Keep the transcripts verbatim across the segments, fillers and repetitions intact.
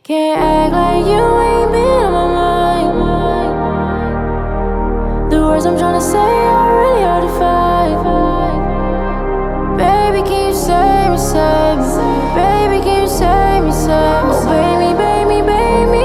Can't act like you ain't been on my mind. The words I'm tryna say are really hard to find. Baby, can you save me, save me? Baby, can you save me, save me? Oh, baby, baby, baby.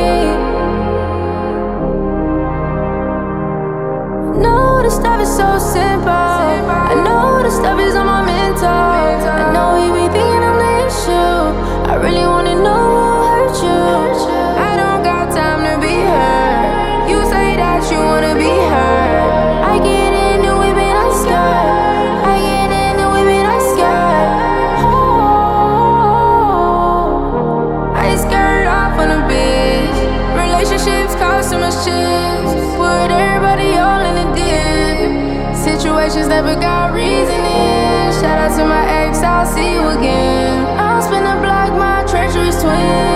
I know this stuff is so simple. I know this stuff is on my mental. I know you be thinking I'm the issue. I really wanna know who hurt you. I don't got time to be hurt. You say that you wanna be hurt. I get into it, but I'm scared. I get into it, but I'm scared. Oh, I get scared off on a bitch. Relationships cost so much chips. Put everybody all in the dip. Situations never got reasoning. Shout out to my ex, I'll see you again. I'll spin the block, my treacherous twin.